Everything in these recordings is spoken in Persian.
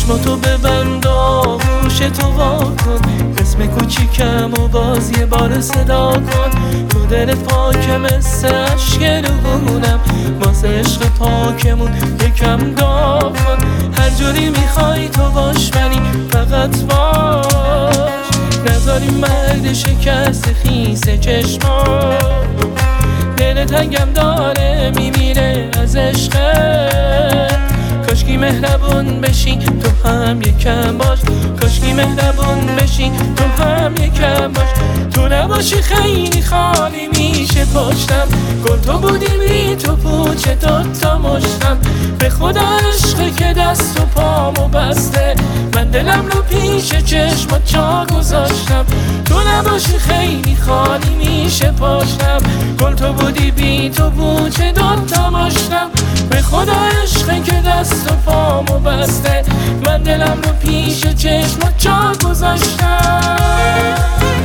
چشماتو ببند و گوشتو واکن، اسم کوچیکم و باز یه بار صدا کن. تو دلت پاکه مثل عشق روحونم، واسه عشق پاکمون یکم دعا کن. هر جوری میخوای تو باش ولی فقط باش، نذاری مرد شکست خیس چشمات. دل تنگم داره میمیره از عشقت، کاشکی مهربون بشی تو هم یکم باش، کاشکی مهربون بشی تو هم یکم باش. تو نباشی خیلی خالی میشه پشتم، گل تو بودی بی تو پوچه دوتا مشتم. به خدا عشقه که دست و پامو بسته، من دلم رو پیش چشمات جا گذاشتم. تو نباشی خیلی خالی میشه پشتم، گل تو بودی بی تو پوچه دوتا مشتم. به خدا عشقه که دست و پامو بسته، من دلم رو پیش چشمات جا گذاشتم.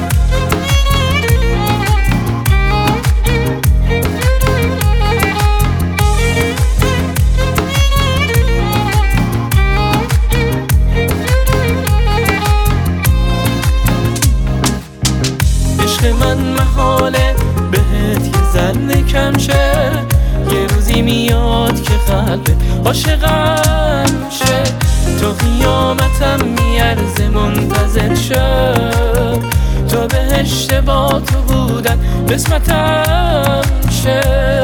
عشق من محاله بهت یه ذره کم شه، یه روزی میاد که قلبت عاشقم شه. تا قیامتم میارزه منتظر شم، تا بهشت با تو بودن قسمتم شه.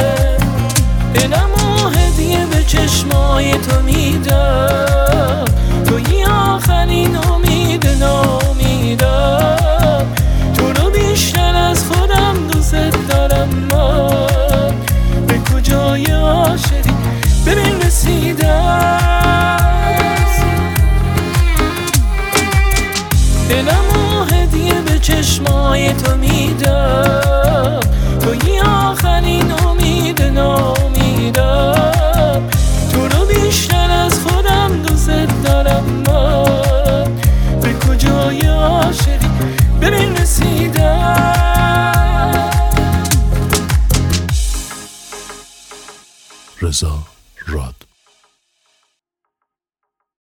دلمو هدیه به چشمای تو میدم، توی آخرین امید نامیدم. تو رو بیشتر از خودم دوست دارم، من به کجای عاشقی ببین رسیدم. دلمو هدیه به چشمای تو میدم، توی آخرین امید نامیدم. تو رو بیشتر از خودم دوست دارم، من به کجای عاشقی ببین رسیدم. رضا